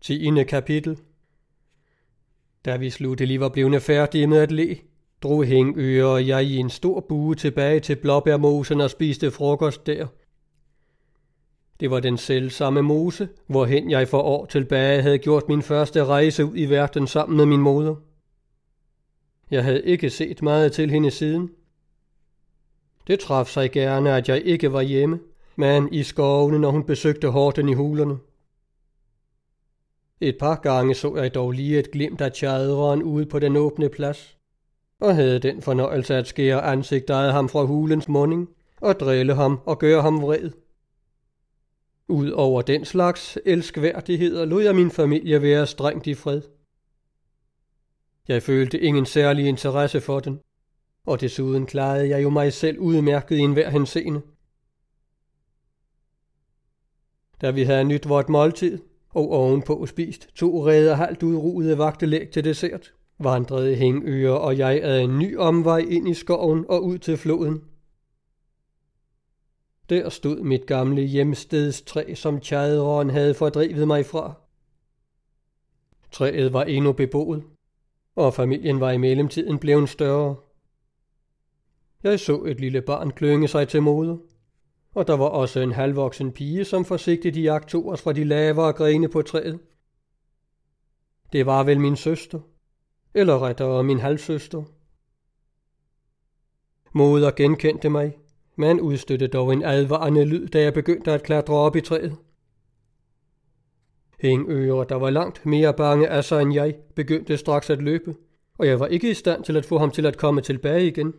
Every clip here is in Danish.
10. kapitel. Da vi sluttelig var blevne færdige med at le, drog Hængøre og jeg i en stor bue tilbage til Blåbærmosen og spiste frokost der. Det var den selvsamme mose, hvorhen jeg for år tilbage havde gjort min første rejse ud i verden sammen med min moder. Jeg havde ikke set meget til hende siden. Det traf sig gerne, at jeg ikke var hjemme, men i skovene, når hun besøgte horten i hulerne. Et par gange så jeg dog lige et glimt af tjaderen ude på den åbne plads, og havde den fornøjelse at skære ansigtet af ham fra hulens munding, og drille ham og gøre ham vred. Udover den slags elskværdigheder lod jeg min familie være strengt i fred. Jeg følte ingen særlig interesse for den, og desuden klarede jeg jo mig selv udmærket i enhver henseende. Da vi havde nyt vort måltid, og ovenpå spist 2 reder halvt udruede vagtelæg til dessert, vandrede Hængøre og jeg ad en ny omvej ind i skoven og ud til floden. Der stod mit gamle hjemstedstræ, som tjaderen havde fordrevet mig fra. Træet var endnu beboet, og familien var i mellemtiden blevet større. Jeg så et lille barn klynge sig til moder, og der var også en halvvoksen pige, som forsigtigt iagttog os fra de lavere grene på træet. Det var vel min søster, eller rettere min halvsøster. Moder genkendte mig, men udstødte dog en advarende lyd, da jeg begyndte at klatre op i træet. Hængøre, der var langt mere bange af sig end jeg, begyndte straks at løbe, og jeg var ikke i stand til at få ham til at komme tilbage igen.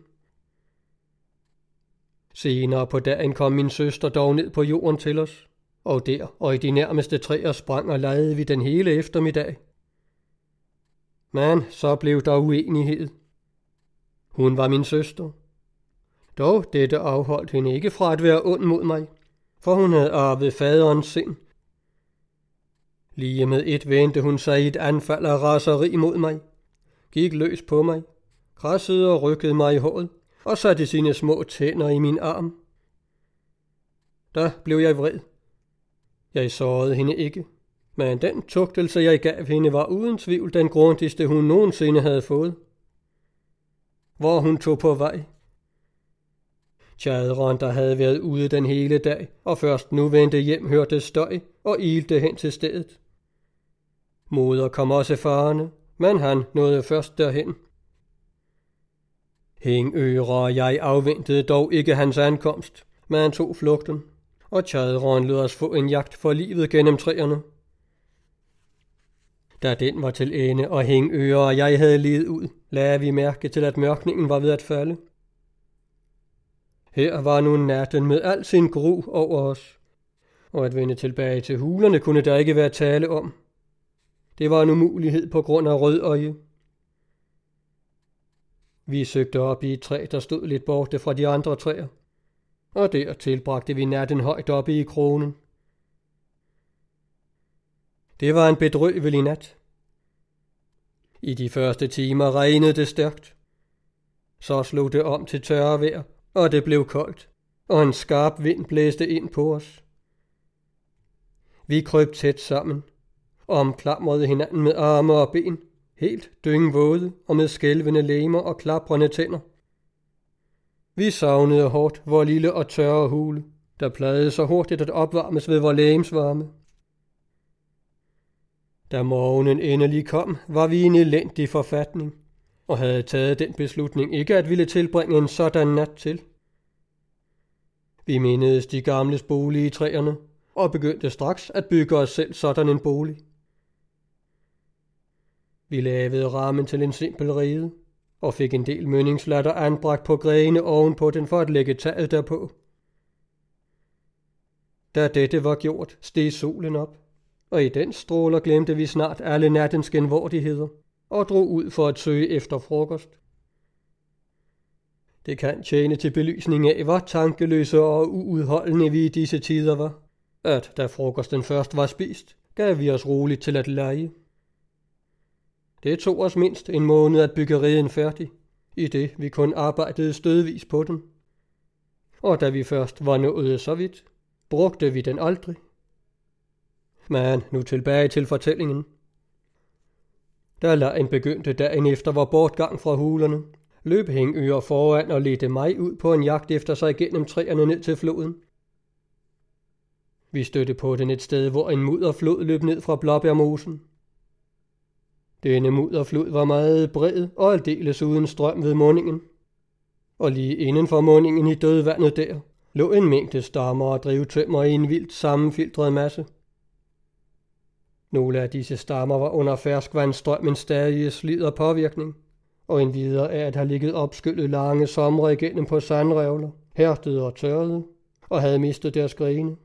Senere på dagen kom min søster dog ned på jorden til os, og der og i de nærmeste træer sprang og legede vi den hele eftermiddag. Men så blev der uenighed. Hun var min søster. Dog dette afholdt hende ikke fra at være ond mod mig, for hun havde arvet faderens sind. Lige med et vendte hun sig i et anfald af raseri mod mig, gik løs på mig, krassede og rykkede mig i håret, og satte sine små tænder i min arm. Da blev jeg vred. Jeg sårede hende ikke, men den tugtelse, jeg gav hende, var uden tvivl den grundigste, hun nogensinde havde fået. Hvor hun tog på vej. Tjaderen, der havde været ude den hele dag, og først nu vendte hjem, hørte støj og ilte hen til stedet. Moder kom også farende, men han nåede først derhen. Hængøre og jeg afventede dog ikke hans ankomst, men han tog flugten, og tjaderen lod os få en jagt for livet gennem træerne. Da den var til ende, og Hængøre og jeg havde ledet ud, lagde vi mærke til, at mørkningen var ved at falde. Her var nu natten med al sin gru over os, og at vende tilbage til hulerne kunne der ikke være tale om. Det var en umulighed på grund af rødøje. Vi søgte op i et træ, der stod lidt borte fra de andre træer, og der tilbragte vi natten højt oppe i kronen. Det var en bedrøvelig nat. I de første timer regnede det stærkt. Så slog det om til tørre vejr, og det blev koldt, og en skarp vind blæste ind på os. Vi krøb tæt sammen, omklamrede hinanden med arme og ben, helt dyngvåde og med skælvende legemer og klaprende tænder. Vi savnede hårdt vor lille og tørre hule, der plejede så hurtigt at opvarmes ved vor legemsvarme. Da morgenen endelig kom, var vi i en elendig forfatning, og havde taget den beslutning ikke at ville tilbringe en sådan nat til. Vi mindedes de gamles bolig i træerne, og begyndte straks at bygge os selv sådan en bolig. Vi lavede rammen til en simpel rede, og fik en del mønningslatter anbragt på grene ovenpå den for at lægge taget derpå. Da dette var gjort, steg solen op, og i den stråler glemte vi snart alle nattens genvordigheder, og drog ud for at søge efter frokost. Det kan tjene til belysning af, hvor tankeløse og uudholdende vi i disse tider var, at da frokosten først var spist, gav vi os roligt til at lege. Det tog os mindst en måned at bygge reden færdig, i det vi kun arbejdede stødvis på den. Og da vi først var nået så vidt, brugte vi den aldrig. Men nu tilbage til fortællingen. Da lejen begyndte dagen efter vor bortgang fra hulerne, løb Hængøre foran og ledte mig ud på en jagt efter sig gennem træerne ned til floden. Vi stødte på den et sted, hvor en mudderflod løb ned fra Blåbærmosen. Denne mudderflod var meget bred og aldeles uden strøm ved mundingen. Og lige inden for mundingen i dødvandet der, lå en mængde stammer og drivtømmer i en vildt sammenfiltret masse. Nogle af disse stammer var under ferskvandsstrømmens stadige slid og påvirkning, og endvidere af at have ligget opskyllet lange somre igennem på sandrevler, hærtede og tørrede, og havde mistet deres grene.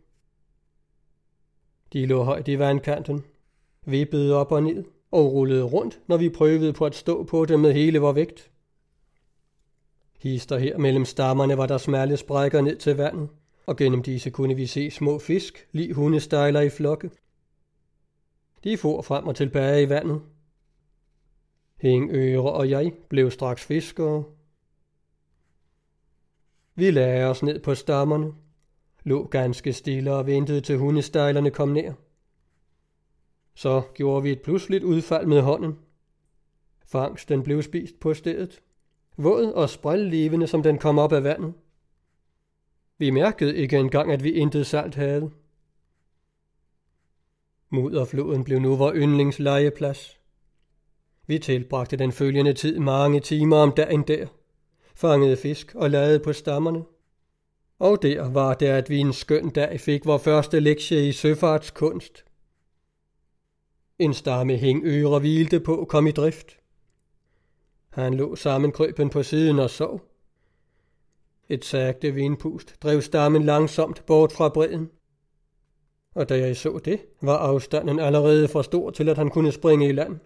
De lå højt i vandkanten, vippede op og ned og rullede rundt, når vi prøvede på at stå på dem med hele vor vægt. Hister her mellem stammerne var der smalle sprækker ned til vandet, og gennem disse kunne vi se små fisk, lig hundestejler i flokke. De for frem og tilbage i vandet. Hængøre og jeg blev straks fiskere. Vi lagde os ned på stammerne, lå ganske stille og ventede til hundestejlerne kom nær. Så gjorde vi et pludseligt udfald med hånden. Fangsten blev spist på stedet, våd og sprællevende som den kom op af vandet. Vi mærkede ikke engang, at vi intet salt havde. Mudderfloden blev nu vor yndlingslegeplads. Vi tilbragte den følgende tid mange timer om dagen der, fangede fisk og ladede på stammerne. Og der var det, at vi en skøn dag fik vor første lektie i søfartskunst. En stamme Hængøre hvilte på kom i drift. Han lå sammenkrøben på siden og sov. Et sagte vindpust drev stammen langsomt bort fra bredden. Og da jeg så det, var afstanden allerede for stor til, at han kunne springe i land.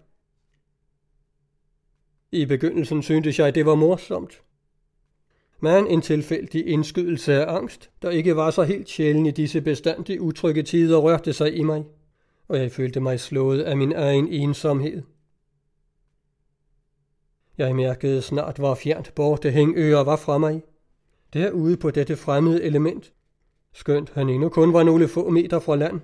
I begyndelsen syntes jeg, det var morsomt. Men en tilfældig indskydelse af angst, der ikke var så helt sjælden i disse bestandig utrygge tider, rørte sig i mig, og jeg følte mig slået af min egen ensomhed. Jeg mærkede snart, hvor fjernt borte Hængøre var fra mig, derude på dette fremmede element, skønt han endnu kun var nogle få meter fra land.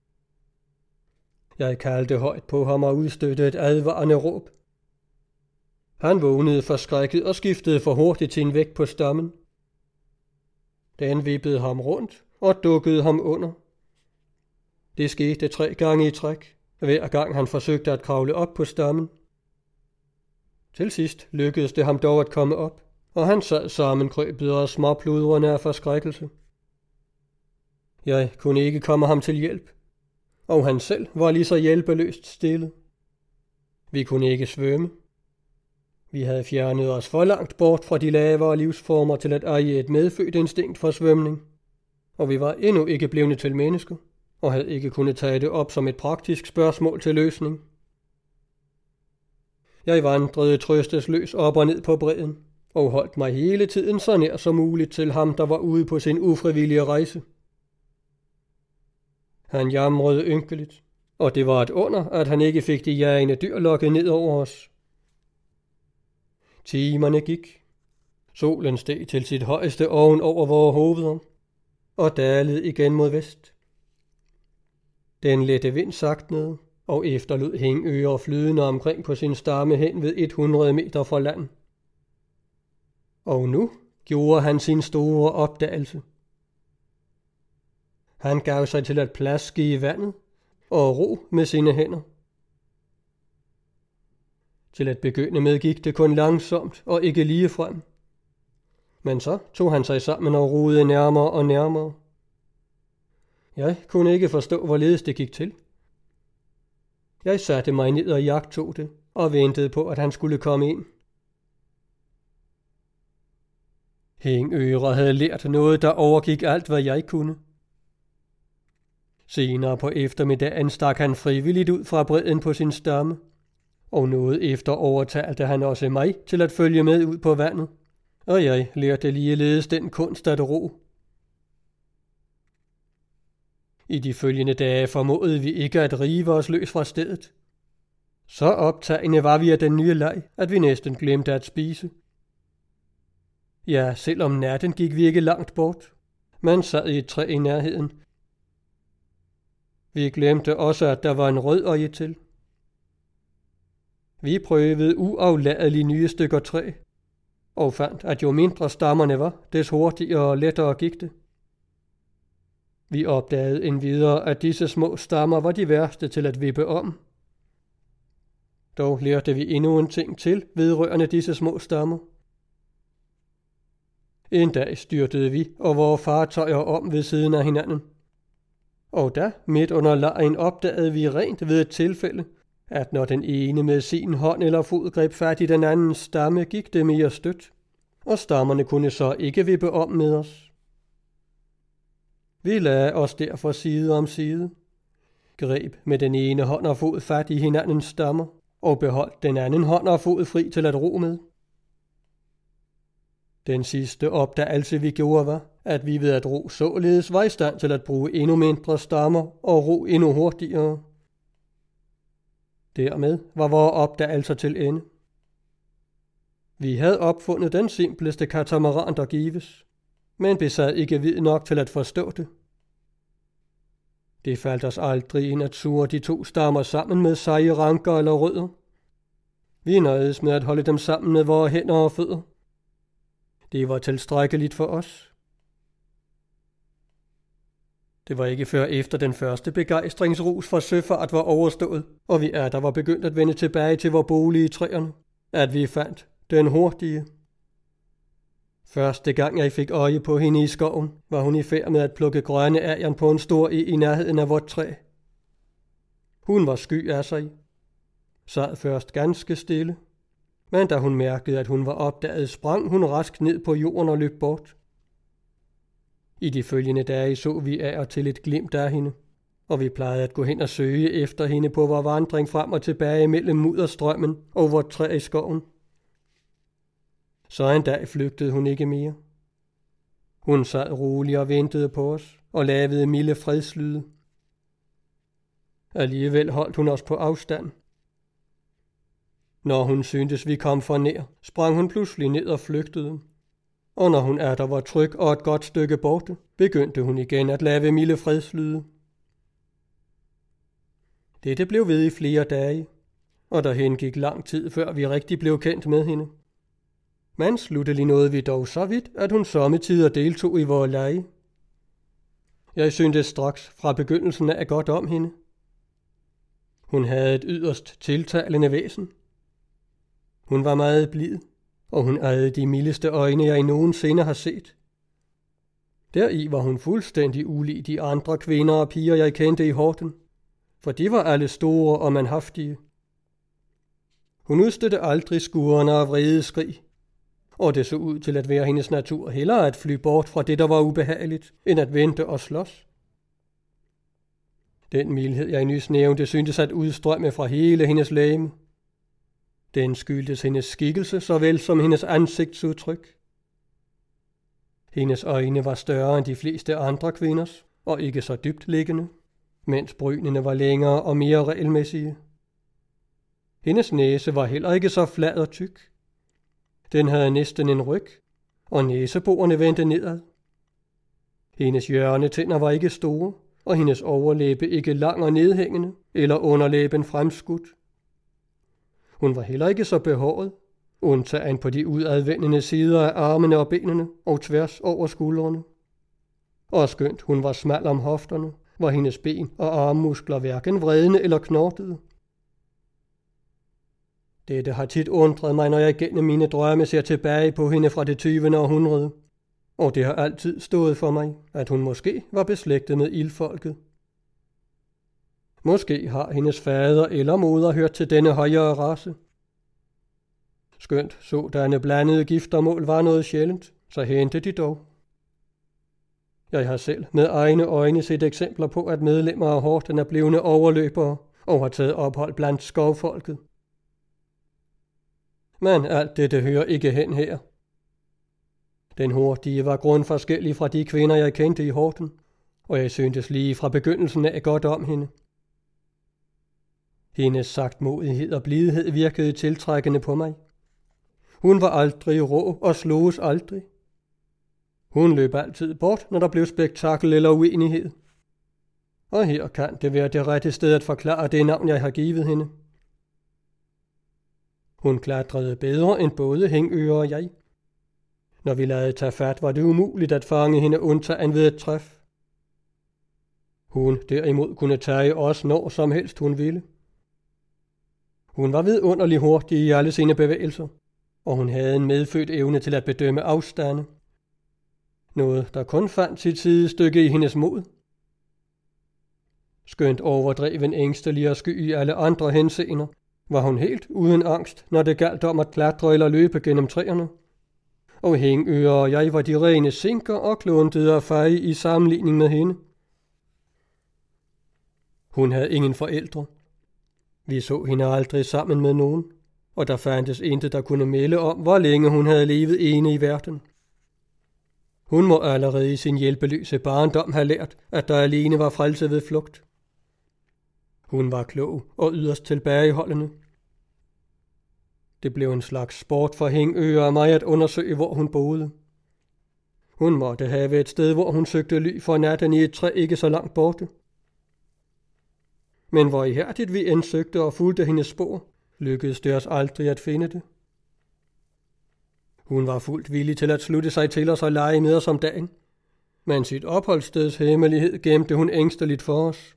Jeg kaldte højt på ham og udstødte et advarende råb. Han vågnede forskrækket og skiftede for hurtigt sin vægt på stammen. Den vippede ham rundt og dukkede ham under. Det skete 3 gange i træk, hver gang han forsøgte at kravle op på stammen. Til sidst lykkedes det ham dog at komme op, og han sad sammenkrøbet og småpludrende af forskrækkelse. Jeg kunne ikke komme ham til hjælp, og han selv var lige så hjælpeløst stille. Vi kunne ikke svømme. Vi havde fjernet os for langt bort fra de lavere livsformer til at eje et medfødt instinkt for svømning, og vi var endnu ikke blevne til mennesker, og havde ikke kunnet tage det op som et praktisk spørgsmål til løsning. Jeg vandrede trøstesløs op og ned på bredden, og holdt mig hele tiden så nær som muligt til ham, der var ude på sin ufrivillige rejse. Han jamrede ynkeligt, og det var et under, at han ikke fik de jagende dyr lokket ned over os. Timerne gik. Solen steg til sit højeste oven over vore hoveder, og dalede igen mod vest. Den lette vind sagtnede, og efterlod Hængøre flydende omkring på sin stamme hen ved 100 meter fra land. Og nu gjorde han sin store opdagelse. Han gav sig til at plaske i vandet og ro med sine hænder. Til at begynde med gik det kun langsomt og ikke lige frem. Men så tog han sig sammen og roede nærmere og nærmere. Jeg kunne ikke forstå, hvorledes det gik til. Jeg satte mig ned og jagtog det og ventede på, at han skulle komme ind. Hængøre havde lært noget, der overgik alt, hvad jeg kunne. Senere på eftermiddagen stak han frivilligt ud fra bredden på sin stamme, og noget efter overtalte han også mig til at følge med ud på vandet, og jeg lærte ligeledes den kunst at ro. I de følgende dage formåede vi ikke at rive os løs fra stedet. Så optagende var vi af den nye leg, at vi næsten glemte at spise. Ja, selv om natten gik vi ikke langt bort. Man sad i et træ i nærheden. Vi glemte også, at der var en rødøje til. Vi prøvede uafladeligt nye stykker træ, og fandt, at jo mindre stammerne var, des hurtigere og lettere gik det. Vi opdagede endvidere, at disse små stammer var de værste til at vippe om. Dog lærte vi endnu en ting til vedrørende disse små stammer. En dag styrtede vi og vores fartøjer om ved siden af hinanden. Og da, midt under legen, opdagede vi rent ved et tilfælde, at når den ene med sin hånd eller fod greb fat i den andens stamme, gik det mere stødt, og stammerne kunne så ikke vippe om med os. Vi lagde os derfor side om side, greb med den ene hånd og fod fat i hinandens stammer, og beholdt den anden hånd og fod fri til at ro med. Den sidste opdagelse vi gjorde var, at vi ved at ro således var i stand til at bruge endnu mindre stammer og ro endnu hurtigere. Dermed var vores opdagelser til ende. Vi havde opfundet den simpleste katamaran, der gives, men besad ikke vid nok til at forstå det. Det faldt os aldrig ind at surre de to stammer sammen med seje ranker eller rødder. Vi nøjedes med at holde dem sammen med vores hænder og fødder. Det var tilstrækkeligt for os. Det var ikke før efter den første begejstringsrus for søfart var overstået, og vi der var begyndt at vende tilbage til vores bolig i træerne, at vi fandt den hurtige. Første gang jeg fik øje på hende i skoven, var hun i færd med at plukke grønne agern på en stor i nærheden af vort træ. Hun var sky af sig. Sad først ganske stille, men da hun mærkede, at hun var opdaget, sprang hun rask ned på jorden og løb bort. I de følgende dage så vi af og til et glimt af hende, og vi plejede at gå hen og søge efter hende på vores vandring frem og tilbage mellem mudderstrømmen og vort træ i skoven. Så en dag flygtede hun ikke mere. Hun sad rolig og ventede på os og lavede milde fredslyde. Alligevel holdt hun os på afstand. Når hun syntes, vi kom for nær, sprang hun pludselig ned og flygtede. Og når hun der var tryg og et godt stykke borte, begyndte hun igen at lave milde fredslyde. Dette blev ved i flere dage, og der hengik lang tid, før vi rigtig blev kendt med hende. Men sluttelig nåede vi dog så vidt, at hun sommetider deltog i vores lege. Jeg syntes straks fra begyndelsen af godt om hende. Hun havde et yderst tiltalende væsen. Hun var meget blid, og hun ejede de mildeste øjne, jeg nogensinde har set. Deri var hun fuldstændig ulig de andre kvinder og piger, jeg kendte i Horten, for de var alle store og manhaftige. Hun udstødte aldrig skurrende og vrede skrig, og det så ud til at være hendes natur hellere at fly bort fra det, der var ubehageligt, end at vente og slås. Den mildhed, jeg nys nævnte, syntes at udstrømme fra hele hendes legeme. Den skyldtes hendes skikkelse, såvel som hendes ansigtsudtryk. Hendes øjne var større end de fleste andre kvinders, og ikke så dybt liggende, mens brynene var længere og mere regelmæssige. Hendes næse var heller ikke så flad og tyk. Den havde næsten en ryg, og næseborene vendte nedad. Hendes hjørnetænder var ikke store, og hendes overlæbe ikke lang og nedhængende, eller underlæben fremskudt. Hun var heller ikke så behåret, undtagen på de udadvendende sider af armene og benene og tværs over skuldrene. Og skønt hun var smal om hofterne, var hendes ben og armmuskler hverken vredne eller knortede. Dette har tit undret mig, når jeg gennem mine drømme ser tilbage på hende fra det 20. århundrede, og det har altid stået for mig, at hun måske var beslægtet med ildfolket. Måske har hendes fader eller moder hørt til denne højere race. Skønt sådanne blandede giftermål var noget sjældent, så hente de dog. Jeg har selv med egne øjne set eksempler på, at medlemmer af Horten er blevne overløbere og har taget ophold blandt skovfolket. Men alt dette hører ikke hen her. Den hurtige var grundforskellig fra de kvinder, jeg kendte i Horten, og jeg syntes lige fra begyndelsen af godt om hende. Hendes sagtmodighed og blidhed virkede tiltrækkende på mig. Hun var aldrig rå og sloges aldrig. Hun løb altid bort, når der blev spektakel eller uenighed. og her kan det være det rette sted at forklare det navn, jeg har givet hende. Hun klatrede bedre end både Hængøre og jeg. Når vi lavede tage fat, var det umuligt at fange hende undtagen ved et træf. Hun derimod kunne tage os når som helst hun ville. Hun var vidunderlig hurtig i alle sine bevægelser, og hun havde en medfødt evne til at bedømme afstande. Noget, der kun fandt sit sidestykke i hendes mod. Skønt overdreven ængstelig og sky i alle andre henseender, var hun helt uden angst, når det galt om at klatre eller løbe gennem træerne. Og Hængøre og jeg var de rene sinker og kluntede og feje i sammenligning med hende. Hun havde ingen forældre. Vi så hende aldrig sammen med nogen, og der fandtes intet, der kunne melde om, hvor længe hun havde levet ene i verden. Hun må allerede i sin hjælpeløse barndom have lært, at der alene var frelse ved flugt. Hun var klog og yderst tilbageholdende. Det blev en slags sport for Hængøre og mig at undersøge, hvor hun boede. Hun måtte have et sted, hvor hun søgte ly for natten i et træ ikke så langt borte. Men hvor ihærdigt vi end søgte og fulgte hendes spor, lykkedes det os aldrig at finde det. Hun var fuldt villig til at slutte sig til os og lege med os om dagen, men sit opholdssteds hemmelighed gemte hun ængsteligt for os.